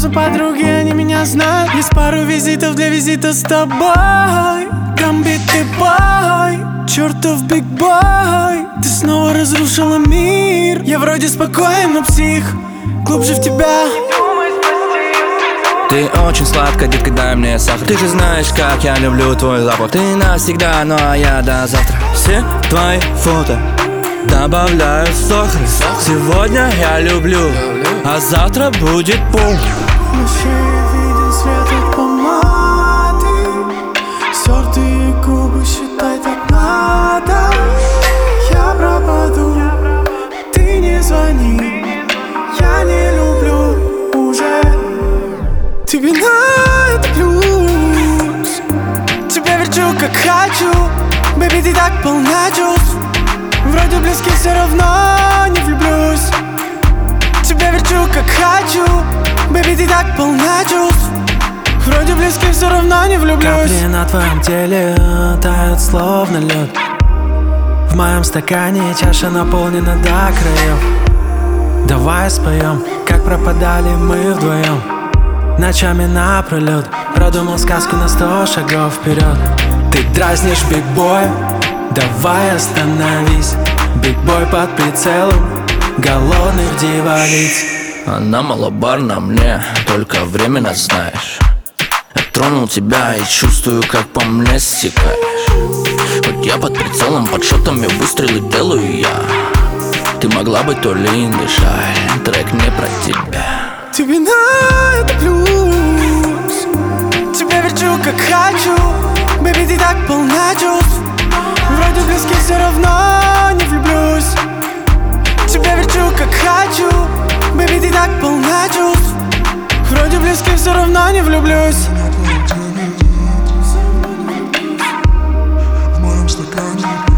за подруги, они меня знают. Есть пару визитов для визита с тобой. Гамбит ты бой, чертов биг бой. Ты снова разрушила мир. Я вроде спокоен, но псих. Глубже в тебя. Ты очень сладко, детка, дай мне сахар. Ты же знаешь, как я люблю твой запах. Ты навсегда, ну а я до завтра. Все твои фото добавляю сахар. Сегодня я люблю, а завтра будет пум. Ночей виден свет от помады. Стертые губы, считай, так надо. Я пропаду, ты не звони. Я не люблю уже. Тебе на это плюс. Тебя верчу, как хочу. Бэби, ты так полна чувств. Вроде близки, все равно не влюблюсь. Тебя верчу, как хочу. Бэби, ты так полна чувств. Вроде близки, все равно не влюблюсь. Капли на твоем теле тают словно лед. В моем стакане чаша наполнена до краев. Давай споем, как пропадали мы вдвоем. Ночами напролет продумал сказку на 100 шагов вперед. Ты дразнишь биг-бой, давай остановись. Биг-бой под прицелом голодных дьяволиц. Она малобарна мне, только временно знаешь. Я тронул тебя и чувствую, как по мне стекаешь. Хоть я под прицелом, под шотами выстрелы делаю я. Ты могла быть то ли дышать, трек не про тебя. Тебе на это плюс. Тебя верчу, как хочу. Бэби, ты так полна чувств. Вроде близки, все равно не влюблюсь. Тебя верчу, как хочу. Бэби, ты так полна чувств. Вроде близки, все равно не влюблюсь. В моем стакане